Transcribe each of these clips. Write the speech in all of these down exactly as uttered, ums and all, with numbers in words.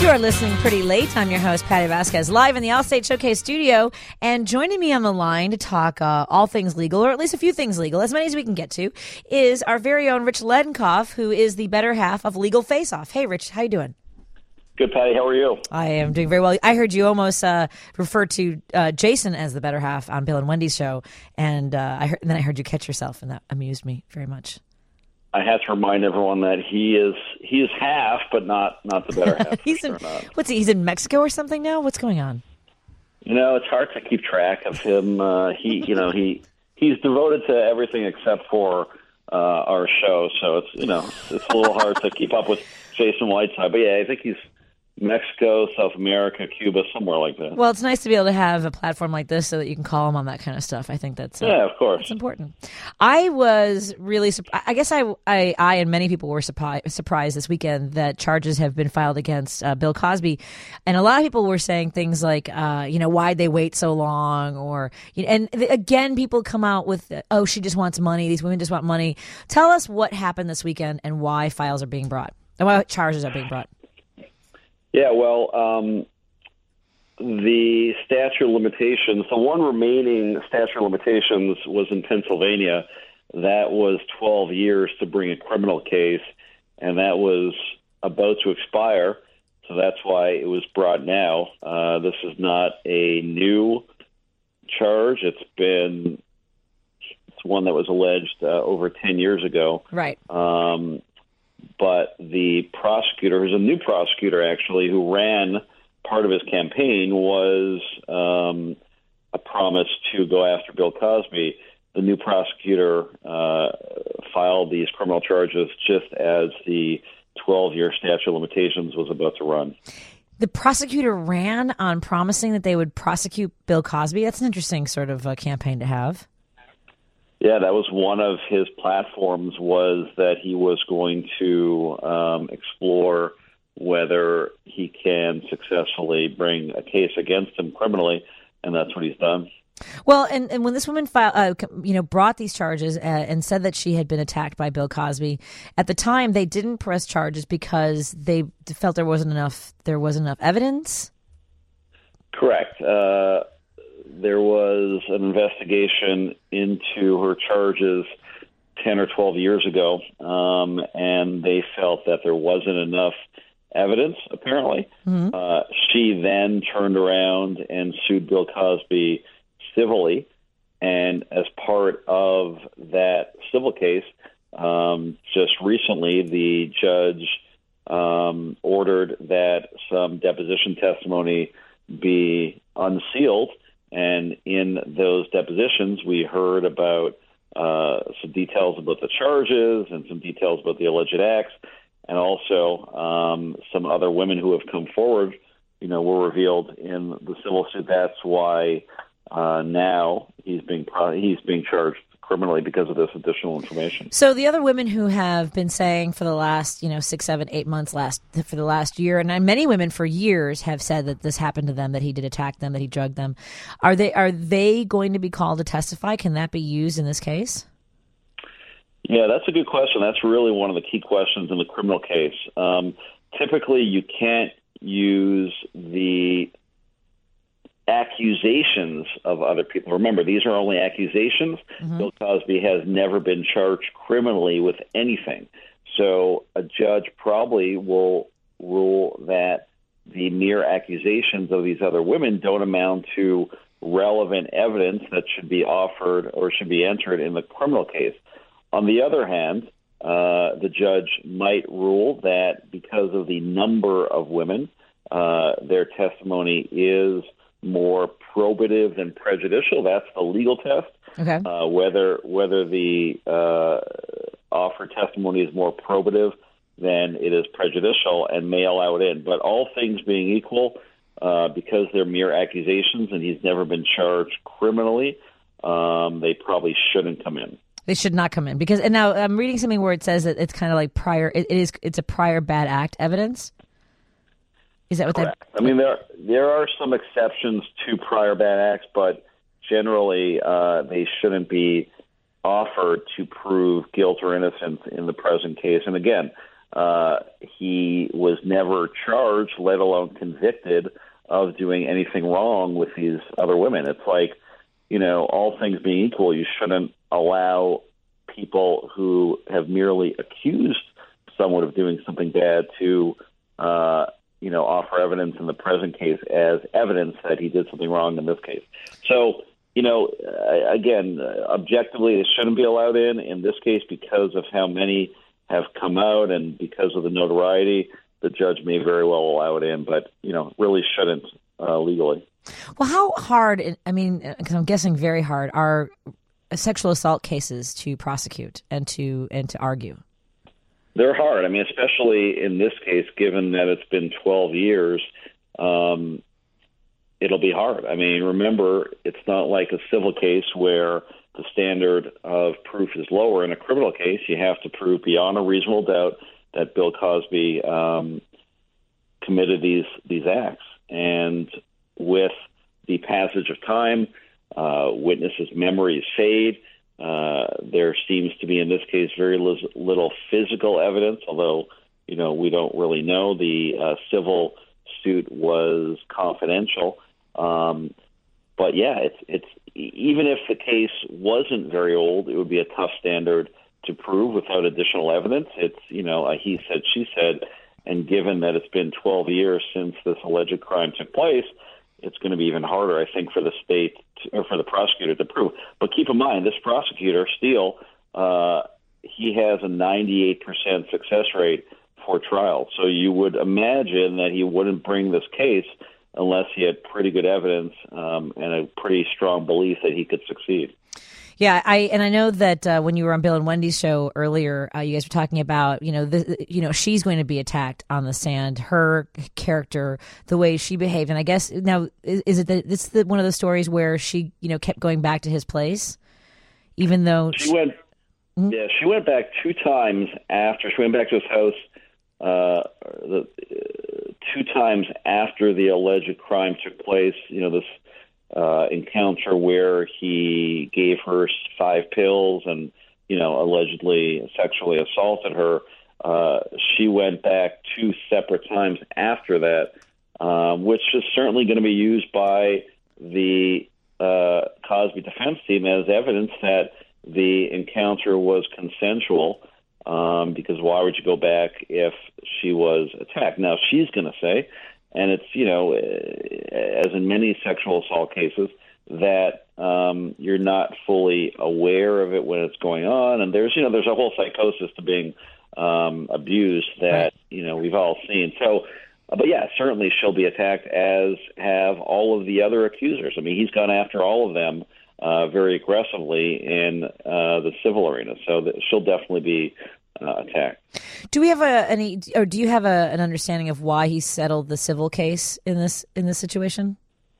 You are listening pretty late. I'm your host, Patty Vasquez, live in the Allstate Showcase studio. And joining me on the line to talk uh, all things legal, or at least a few things legal, as many as we can get to, is our very own Rich Ledenkoff, who is the better half of Legal Face Off. Hey, Rich, how you doing? Good, Patty. How are you? I am doing very well. I heard you almost uh, refer to uh, Jason as the better half on Bill and Wendy's show, and, uh, I heard, and then I heard you catch yourself, and that amused me very much. I have to remind everyone that he is he is half, but not not the better half. he's sure in not. What's he? He's in Mexico or something now. What's going on? You know, it's hard to keep track of him. Uh, he, you know, he he's devoted to everything except for uh, our show. So it's you know it's a little hard to keep up with Jason Whiteside. But yeah, I think he's Mexico, South America, Cuba, somewhere like that. Well, it's nice to be able to have a platform like this so that you can call him on that kind of stuff. I think that's uh, yeah, of course, it's important. I was really, I guess I, I, I and many people were surprised, surprised this weekend that charges have been filed against uh, Bill Cosby, and a lot of people were saying things like, uh, you know, why'd they wait so long, or you know, and again, people come out with, oh, she just wants money. These women just want money. Tell us what happened this weekend and why files are being brought, and why charges are being brought. Yeah, well, um, the statute of limitations, the one remaining statute of limitations was in Pennsylvania. That was twelve years to bring a criminal case, and that was about to expire, so that's why it was brought now. Uh, this is not a new charge. It's been it's one that was alleged uh, over ten years ago. Right. Um But the prosecutor, who's a new prosecutor actually, who ran part of his campaign, was um, a promise to go after Bill Cosby. The new prosecutor uh, filed these criminal charges just as the twelve-year statute of limitations was about to run. The prosecutor ran on promising that they would prosecute Bill Cosby. That's an interesting sort of uh, campaign to have. Yeah, that was one of his platforms, was that he was going to um, explore whether he can successfully bring a case against him criminally, and that's what he's done. Well, and, and when this woman filed, uh, you know, brought these charges uh, and said that she had been attacked by Bill Cosby, at the time they didn't press charges because they felt there wasn't enough there wasn't enough evidence. Correct. Uh, There was an investigation into her charges ten or twelve years ago, um, and they felt that there wasn't enough evidence, apparently. Mm-hmm. Uh, she then turned around and sued Bill Cosby civilly, and as part of that civil case, um, just recently the judge um, ordered that some deposition testimony be unsealed. And in those depositions, we heard about uh, some details about the charges and some details about the alleged acts, and also um, some other women who have come forward, you know, were revealed in the civil suit. That's why uh, now he's being pro- he's being charged criminally because of this additional information. So the other women who have been saying for the last, you know, six, seven, eight months, last for the last year, and many women for years have said that this happened to them, that he did attack them, that he drugged them. Are they are they going to be called to testify? Can that be used in this case? Yeah, that's a good question. That's really one of the key questions in the criminal case. Um, typically, you can't use the accusations of other people. Remember, these are only accusations. Mm-hmm. Bill Cosby has never been charged criminally with anything. So a judge probably will rule that the mere accusations of these other women don't amount to relevant evidence that should be offered or should be entered in the criminal case. On the other hand, uh, the judge might rule that because of the number of women, uh, their testimony is more probative than prejudicial. That's the legal test. Okay. Uh, whether whether the uh, offered testimony is more probative than it is prejudicial and may allow it in. But all things being equal, uh, because they're mere accusations and he's never been charged criminally, um, they probably shouldn't come in. They should not come in because. And now I'm reading something where it says that it's kind of like prior. It, it is. It's a prior bad act evidence. Is that what Correct. that? I mean, there there are some exceptions to prior bad acts, but generally uh, they shouldn't be offered to prove guilt or innocence in the present case. And again, uh, he was never charged, let alone convicted, of doing anything wrong with these other women. It's like, you know, all things being equal, you shouldn't allow people who have merely accused someone of doing something bad to, uh, you know, offer evidence in the present case as evidence that he did something wrong in this case. So, you know, uh, again, uh, objectively, it shouldn't be allowed in in this case because of how many have come out and because of the notoriety. The judge may very well allow it in, but, you know, really shouldn't uh, legally. Well, how hard, I mean, because I'm guessing very hard, are sexual assault cases to prosecute and to and to argue? They're hard. I mean, especially in this case, given that it's been twelve years, um, it'll be hard. I mean, remember, it's not like a civil case where the standard of proof is lower. In a criminal case, you have to prove beyond a reasonable doubt that Bill Cosby um, committed these these acts. And with the passage of time, uh, witnesses' memories fade. Uh, there seems to be, in this case, very li- little physical evidence, although, you know, we don't really know. The uh, civil suit was confidential. Um, but, yeah, it's it's even if the case wasn't very old, it would be a tough standard to prove without additional evidence. It's, you know, a he said, she said, and given that it's been twelve years since this alleged crime took place, it's going to be even harder, I think, for the state to, or for the prosecutor to prove. But keep in mind, this prosecutor, Steele, uh, he has a ninety-eight percent success rate for trial. So you would imagine that he wouldn't bring this case unless he had pretty good evidence um, and a pretty strong belief that he could succeed. Yeah, I and I know that uh, when you were on Bill and Wendy's show earlier, uh, you guys were talking about, you know, the, you know, she's going to be attacked on the stand, her character, the way she behaved, and I guess now is, is it that this is the, one of the stories where she, you know, kept going back to his place, even though she, she went, mm-hmm. yeah, she went back two times after she went back to his house, uh, the uh, two times after the alleged crime took place. You know, this. Uh, encounter where he gave her five pills and, you know, allegedly sexually assaulted her. Uh, she went back two separate times after that, um, which is certainly going to be used by the uh, Cosby defense team as evidence that the encounter was consensual, um, because why would you go back if she was attacked? Now, she's going to say, and it's, you know, as in many sexual assault cases, that um, you're not fully aware of it when it's going on. And there's, you know, there's a whole psychosis to being um, abused that, right. you know, we've all seen. So, but yeah, certainly she'll be attacked, as have all of the other accusers. I mean, he's gone after all of them uh, very aggressively in uh, the civil arena. So that she'll definitely be Uh, attack. Do we have a any, or do you have a, an understanding of why he settled the civil case in this in this situation?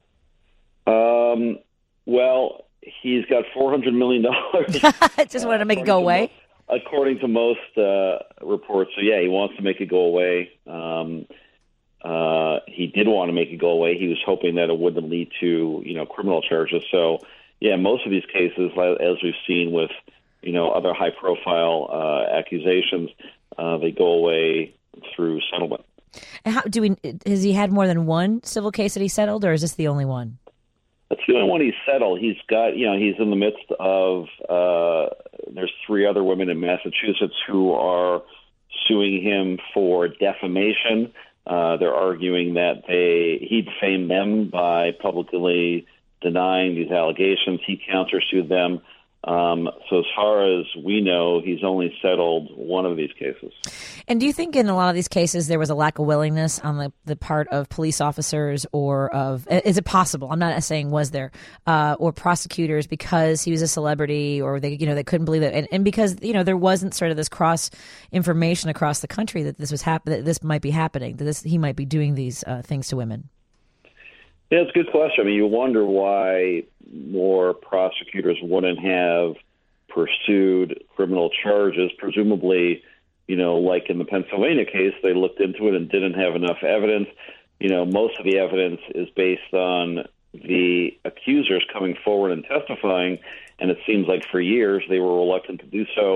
Um. Well, he's got four hundred million dollars. Just wanted to make uh, it go away. Most, according to most uh, reports, so yeah, he wants to make it go away. Um. Uh. He did want to make it go away. He was hoping that it wouldn't lead to, you know, criminal charges. So yeah, most of these cases, as we've seen with, you know, other high-profile uh, accusations, uh, they go away through settlement. And how do we? Has he had more than one civil case that he settled, or is this the only one? That's the only one he's settled. He's got, you know, he's in the midst of. Uh, there's three other women in Massachusetts who are suing him for defamation. Uh, they're arguing that they he defamed them by publicly denying these allegations. He countersued them. Um, so as far as we know, he's only settled one of these cases. And do you think in a lot of these cases there was a lack of willingness on the, the part of police officers, or of, is it possible, I'm not saying was there, uh, or prosecutors, because he was a celebrity, or they, you know, they couldn't believe it, and, and because, you know, there wasn't sort of this cross information across the country that this was hap- that this might be happening, that this he might be doing these uh, things to women? Yeah, it's a good question. I mean, you wonder why more prosecutors wouldn't have pursued criminal charges. Presumably, you know, like in the Pennsylvania case, they looked into it and didn't have enough evidence. You know, most of the evidence is based on the accusers coming forward and testifying, and it seems like for years they were reluctant to do so.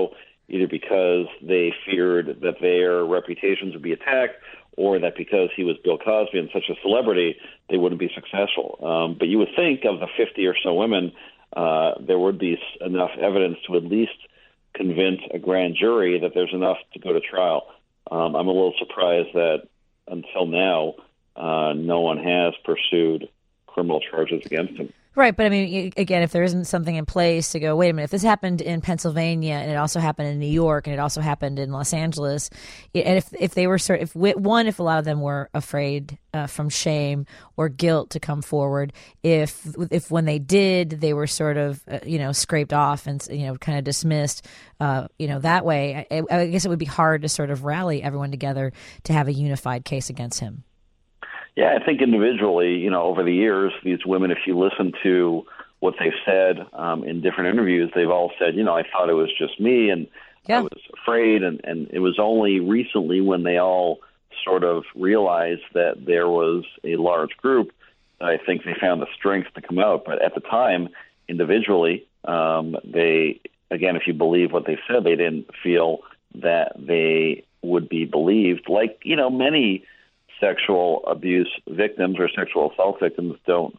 either because they feared that their reputations would be attacked or that because he was Bill Cosby and such a celebrity, they wouldn't be successful. Um, but you would think of the fifty or so women, uh, there would be enough evidence to at least convince a grand jury that there's enough to go to trial. Um, I'm a little surprised that until now, uh, no one has pursued criminal charges against him. Right, but I mean, again, if there isn't something in place to go, wait a minute, if this happened in Pennsylvania and it also happened in New York and it also happened in Los Angeles, and if if they were sort, if one, if a lot of them were afraid uh, from shame or guilt to come forward, if if when they did, they were sort of uh, you know scraped off and you know kind of dismissed, uh, you know that way, I, I guess it would be hard to sort of rally everyone together to have a unified case against him. Yeah, I think individually, you know, over the years, these women, if you listen to what they've said um, in different interviews, they've all said, you know, I thought it was just me and yeah. I was afraid. And, and it was only recently when they all sort of realized that there was a large group, I think they found the strength to come out. But at the time, individually, um, they, again, if you believe what they said, they didn't feel that they would be believed. Like, you know, many sexual abuse victims or sexual assault victims don't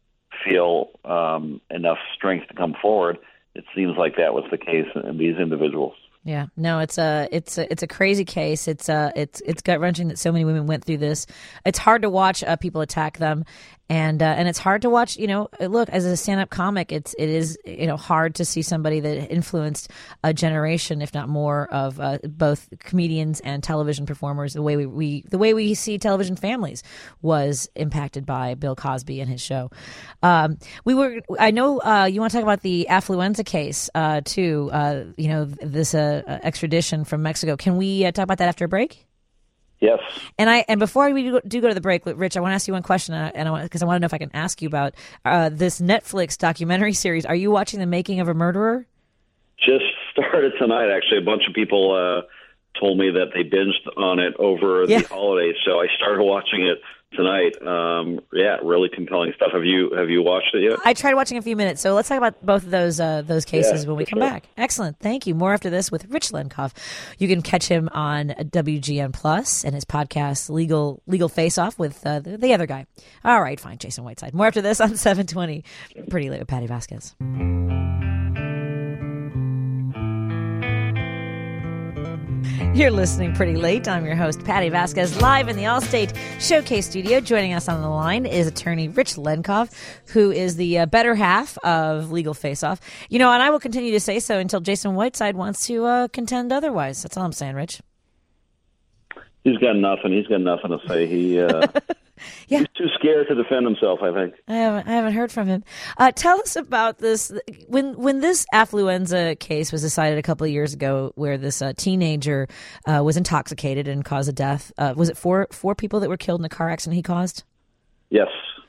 feel um, enough strength to come forward. It seems like that was the case in these individuals. Yeah, no, it's a it's a it's a crazy case. It's uh it's it's gut wrenching that so many women went through this. It's hard to watch uh, people attack them, and uh, and it's hard to watch. You know, look, as a stand up comic, it's it is you know hard to see somebody that influenced a generation, if not more, of uh, both comedians and television performers. The way we, we the way we see television families was impacted by Bill Cosby and his show. Um, we were I know uh, you want to talk about the affluenza case uh, too. Uh, you know this. Uh, Uh, extradition from Mexico. Can we uh, talk about that after a break? Yes. And I and before we do go, do go to the break, Rich, I want to ask you one question, and I, and I want because I want to know if I can ask you about uh, this Netflix documentary series. Are you watching The Making of a Murderer? Just started tonight. Actually, a bunch of people uh, told me that they binged on it over yeah. the holidays, so I started watching it tonight. Um, yeah, really compelling stuff. Have you have you watched it yet? I tried watching a few minutes, so let's talk about both of those uh, those cases yeah, when we come sure. back. Excellent, thank you. More after this with Rich Lenkov. You can catch him on W G N Plus and his podcast Legal Legal Face Off with uh, the, the other guy. All right, fine, Jason Whiteside. More after this on seven twenty. Pretty Late with Patty Vasquez. You're listening Pretty Late. I'm your host, Patty Vasquez, live in the Allstate Showcase studio. Joining us on the line is attorney Rich Lenkov, who is the uh, better half of Legal Face Off. You know, and I will continue to say so until Jason Whiteside wants to uh, contend otherwise. That's all I'm saying, Rich. He's got nothing. He's got nothing to say. He uh, yeah. he's too scared to defend himself, I think. I haven't, I haven't heard from him. Uh, tell us about this. When when this affluenza case was decided a couple of years ago, where this uh, teenager uh, was intoxicated and caused a death. Uh, was it four four people that were killed in the car accident he caused? Yes.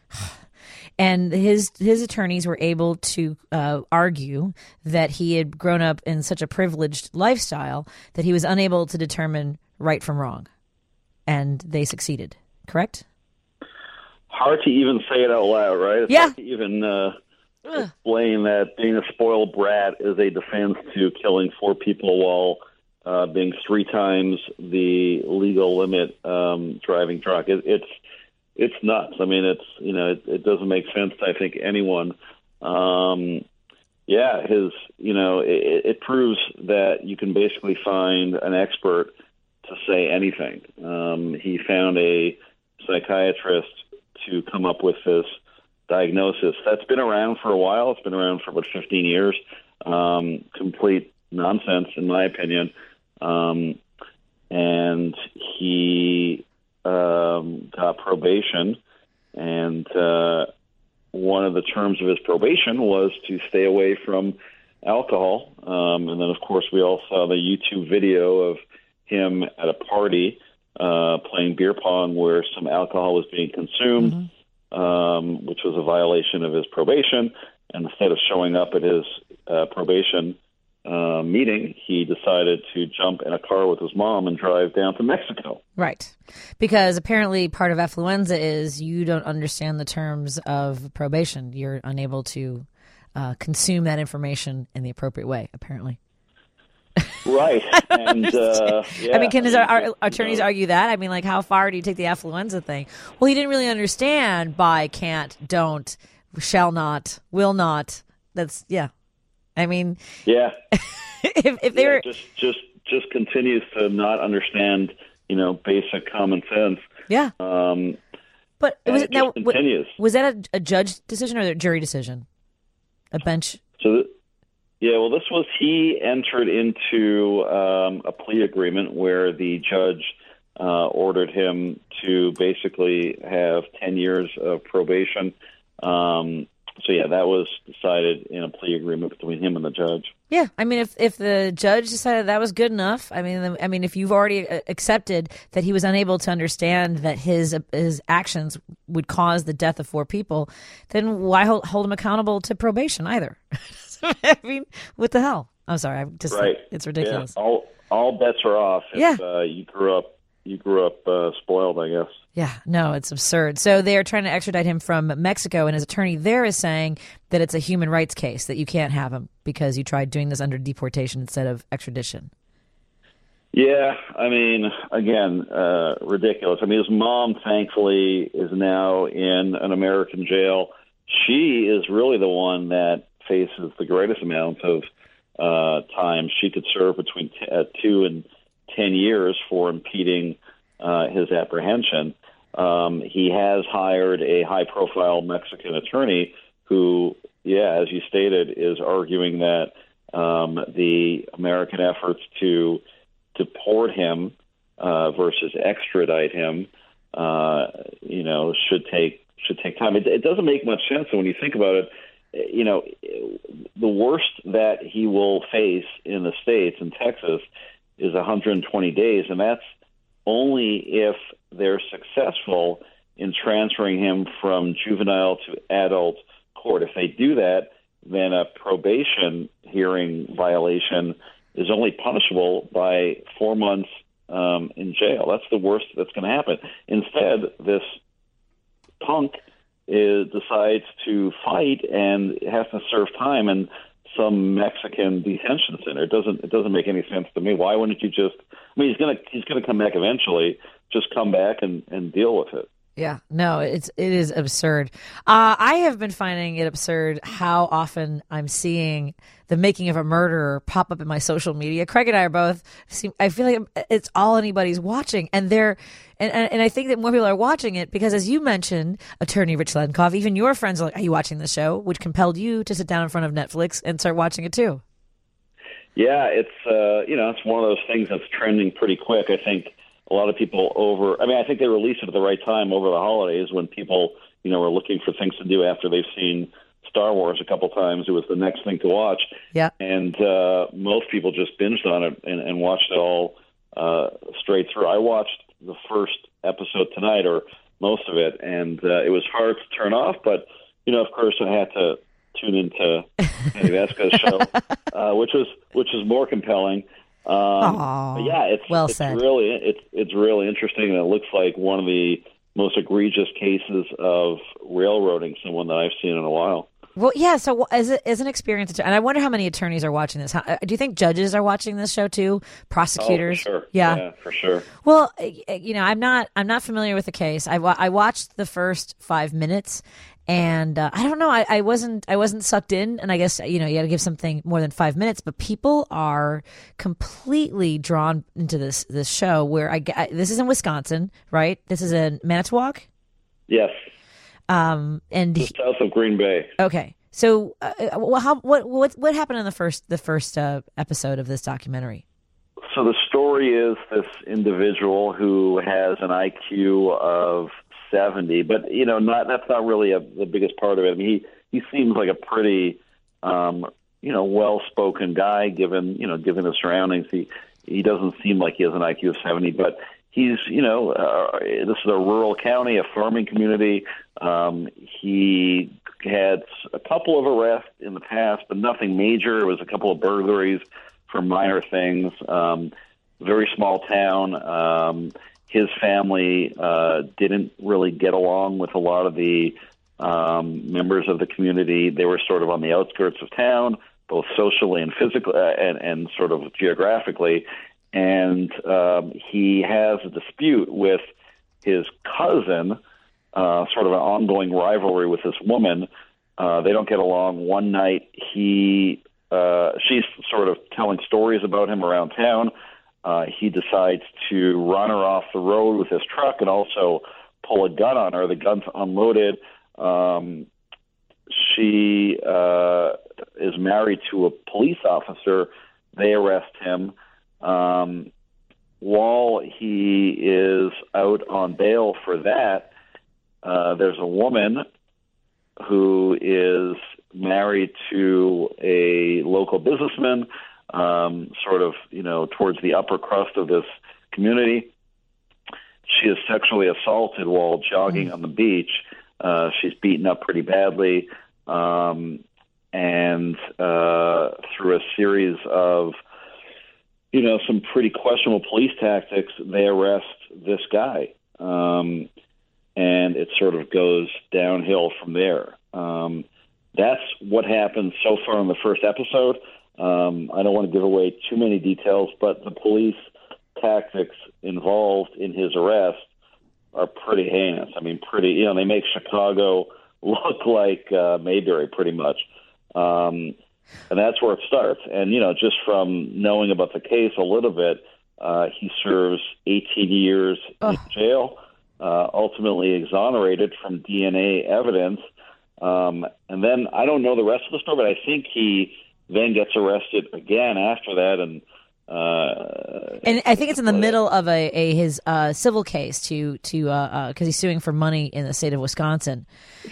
And his his attorneys were able to uh, argue that he had grown up in such a privileged lifestyle that he was unable to determine right from wrong. And they succeeded, correct? Hard to even say it out loud, right? It's yeah. hard to even uh, explain that being a spoiled brat is a defense to killing four people while uh, being three times the legal limit um, driving drunk. It, it's it's nuts. I mean, it's you know, it, it doesn't make sense to I think anyone. Um, yeah, his you know, it, it proves that you can basically find an expert to say anything. Um, he found a psychiatrist to come up with this diagnosis that's been around for a while. It's been around for about fifteen years. Um, complete nonsense, in my opinion. Um, and he um, got probation, and uh, one of the terms of his probation was to stay away from alcohol. Um, and then, of course, we all saw the YouTube video of him at a party uh, playing beer pong where some alcohol was being consumed, mm-hmm. um, which was a violation of his probation. And instead of showing up at his uh, probation uh, meeting, he decided to jump in a car with his mom and drive down to Mexico. Right. Because apparently part of affluenza is you don't understand the terms of probation. You're unable to uh, consume that information in the appropriate way, apparently. Right. And uh, yeah, I mean, can his I mean, our, you attorneys know, argue that? I mean, like, how far do you take the affluenza thing? Well, he didn't really understand by can't, don't, shall not, will not. That's yeah. I mean, yeah. if if they yeah, were just just just continues to not understand, you know, basic common sense. yeah. Um, But it was and it now just continues. was that a, a judge decision or a jury decision? A bench. So, th- yeah, well, this was he entered into um, a plea agreement where the judge uh, ordered him to basically have ten years of probation. Um, so, yeah, that was decided in a plea agreement between him and the judge. Yeah, I mean, if if the judge decided that was good enough, I mean, I mean, if you've already accepted that he was unable to understand that his his actions would cause the death of four people, then why hold, hold him accountable to probation either? I mean, what the hell? I'm sorry, I'm just Right. it's ridiculous. Yeah, all all bets are off. If, Yeah. uh, you grew up you grew up uh, spoiled, I guess. Yeah, no, it's absurd. So they are trying to extradite him from Mexico, and his attorney there is saying that it's a human rights case, that you can't have him because you tried doing this under deportation instead of extradition. Yeah, I mean, again, uh, ridiculous. I mean, his mom, thankfully, is now in an American jail. She is really the one that faces the greatest amount of uh, time. She could serve between t- uh, two and ten years for impeding uh, his apprehension. Um, he has hired a high-profile Mexican attorney who, yeah, as you stated, is arguing that um, the American efforts to deport him uh, versus extradite him, uh, you know, should take should take time. It, it doesn't make much sense when you think about it. You know, the worst that he will face in the States, in Texas, is one hundred twenty days, and that's only if they're successful in transferring him from juvenile to adult court. If they do that, then a probation hearing violation is only punishable by four months um, in jail. That's the worst that's going to happen. Instead, this punk is, decides to fight and has to serve time in some Mexican detention center. It doesn't it doesn't make any sense to me. Why wouldn't you just? I mean, he's gonna he's gonna come back eventually. Just come back and, and deal with it. Yeah, no, it's it is absurd. Uh, I have been finding it absurd how often I'm seeing the making of a murderer pop up in my social media. Craig and I are both. Seem, I feel like it's all anybody's watching, and they're and, and and I think that more people are watching it because, as you mentioned, Attorney Rich Lenkov, even your friends are like, "Are you watching the show?" Which compelled you to sit down in front of Netflix and start watching it too. Yeah, it's uh, you know it's one of those things that's trending pretty quick. I think. A lot of people over, I mean, I think they released it at the right time over the holidays when people, you know, were looking for things to do after they've seen Star Wars a couple times. It was the next thing to watch. Yeah. And uh, most people just binged on it and, and watched it all uh, straight through. I watched the first episode tonight, or most of it, and uh, it was hard to turn off, but, you know, of course I had to tune into Andy Vasquez's show, uh, which was which was more compelling. Um, but yeah, it's well it's said. really it's it's really interesting, and it looks like one of the most egregious cases of railroading someone that I've seen in a while. Well, yeah. So as a, as an experienced attorney, and I wonder how many attorneys are watching this. How, do you think judges are watching this show too? Prosecutors? Oh, for sure. Yeah. yeah, for sure. Well, you know, I'm not I'm not familiar with the case. I, wa- I watched the first five minutes, and uh, I don't know. I, I wasn't I wasn't sucked in, and I guess you know you got to give something more than five minutes. But people are completely drawn into this this show. Where I, I this is in Wisconsin, right? This is in Manitowoc. Yes. Um, and Just south of Green Bay. Okay, so uh, well, how what what what happened in the first the first uh, episode of this documentary? So the story is this individual who has an I Q of seventy, but you know, not that's not really a, the biggest part of it. I mean, he he seems like a pretty um, you know well-spoken guy, given you know given the surroundings. He he doesn't seem like he has an I Q of seventy, but he's, you know, uh, this is a rural county, a farming community. Um, he had a couple of arrests in the past, but nothing major. It was a couple of burglaries for minor things. Um, very small town. Um, his family uh, didn't really get along with a lot of the um, members of the community. They were sort of on the outskirts of town, both socially and physically, uh, and, and sort of geographically. And um, he has a dispute with his cousin, uh, sort of an ongoing rivalry with this woman. Uh, they don't get along. One night, he uh, she's sort of telling stories about him around town. Uh, he decides to run her off the road with his truck and also pull a gun on her. The gun's unloaded. Um, she uh, is married to a police officer. They arrest him. Um, while he is out on bail for that, uh, there's a woman who is married to a local businessman, um, sort of, you know, towards the upper crust of this community. She is sexually assaulted while jogging mm. on the beach. Uh, she's beaten up pretty badly. Um, and uh, through a series of, you know, some pretty questionable police tactics, they arrest this guy. Um, and it sort of goes downhill from there. Um, that's what happened so far in the first episode. Um, I don't want to give away too many details, but the police tactics involved in his arrest are pretty heinous. I mean, pretty, you know, they make Chicago look like uh, Mayberry pretty much. Um, and that's where it starts. And, you know, just from knowing about the case a little bit, uh, he serves eighteen years oh. in jail, uh, ultimately exonerated from D N A evidence. Um, and then I don't know the rest of the story, but I think he then gets arrested again after that. And uh, and I think it's in the middle of a, a his uh, civil case to to uh, uh, 'cause he's suing for money in the state of Wisconsin.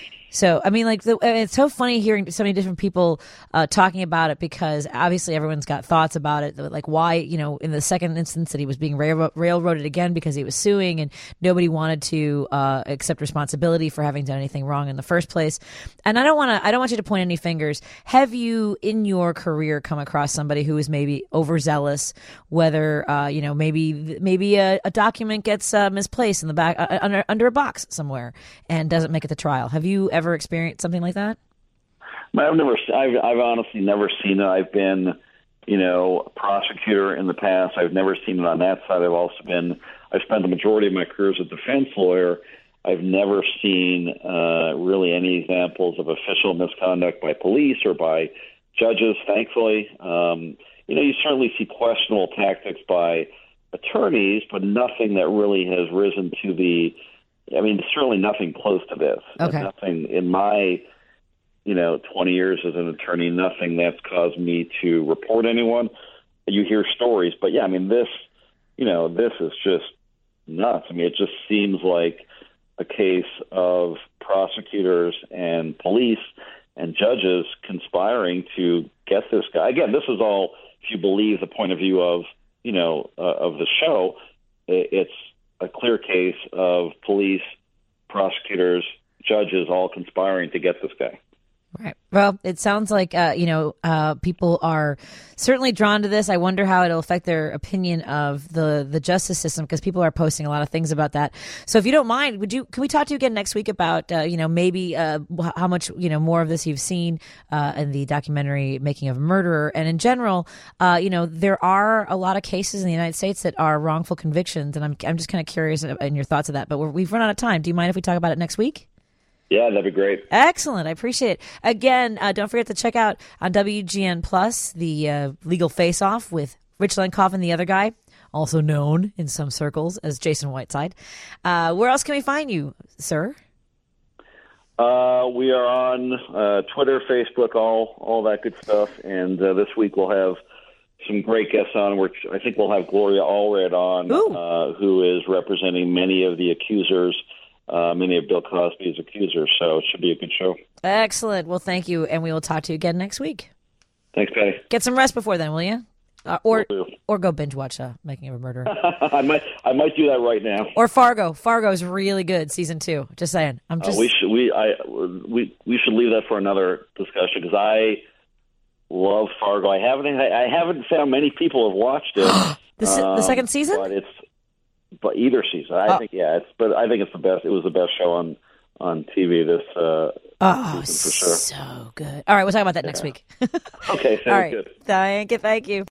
So, I mean, like, the, it's so funny hearing so many different people uh, talking about it, because obviously everyone's got thoughts about it. Like, why, you know, in the second instance that he was being rail- railroaded again because he was suing and nobody wanted to uh, accept responsibility for having done anything wrong in the first place. And I don't want to, I don't want you to point any fingers. Have you in your career come across somebody who is maybe overzealous, whether, uh, you know, maybe, maybe a, a document gets uh, misplaced in the back, uh, under, under a box somewhere and doesn't make it to trial? Have you ever experienced something like that? I've never, I've, I've honestly never seen it. I've been, you know, a prosecutor in the past. I've never seen it on that side. I've also been, I've spent the majority of my career as a defense lawyer. I've never seen uh, really any examples of official misconduct by police or by judges, thankfully. Um, you know, you certainly see questionable tactics by attorneys, but nothing that really has risen to the, I mean, certainly nothing close to this. Okay. Nothing in my, you know, twenty years as an attorney, nothing that's caused me to report anyone. You hear stories, but yeah, I mean, this, you know, this is just nuts. I mean, it just seems like a case of prosecutors and police and judges conspiring to get this guy. Again, this is all, if you believe the point of view of, you know, uh, of the show, it's a clear case of police, prosecutors, judges all conspiring to get this guy. Right. Well, it sounds like, uh, you know, uh, people are certainly drawn to this. I wonder how it'll affect their opinion of the, the justice system, because people are posting a lot of things about that. So if you don't mind, would you, can we talk to you again next week about, uh, you know, maybe uh, how much, you know, more of this you've seen uh, in the documentary Making of a Murderer? And in general, uh, you know, there are a lot of cases in the United States that are wrongful convictions. And I'm, I'm just kind of curious in your thoughts of that. But we're, we've run out of time. Do you mind if we talk about it next week? Yeah, that'd be great. Excellent. I appreciate it. Again, uh, don't forget to check out on W G N Plus the uh, Legal Face-Off with Rich Lenkov and the other guy, also known in some circles as Jason Whiteside. Uh, where else can we find you, sir? Uh, we are on uh, Twitter, Facebook, all all that good stuff. And uh, this week we'll have some great guests on, which I think we'll have Gloria Allred on, uh, who is representing many of the accusers. Uh, many of Bill Cosby's accusers, so it should be a good show. Excellent. Well, thank you, and we will talk to you again next week. Thanks, Patty. Get some rest before then, will you? Uh, or or go binge watch uh, Making of a Murderer. I might I might do that right now. Or Fargo. Fargo's really good, season two. Just saying. I'm just. Uh, we should we I we we should leave that for another discussion, because I love Fargo. I haven't I, I haven't found many people have watched it. the, um, the second season, but it's. But either season, I oh. think, yeah, it's. But I think it's the best. It was the best show on, on T V this uh, Oh, season for sure. So good. All right, we'll talk about that yeah. next week. Okay, sounds All right. good. Thank you. Thank you.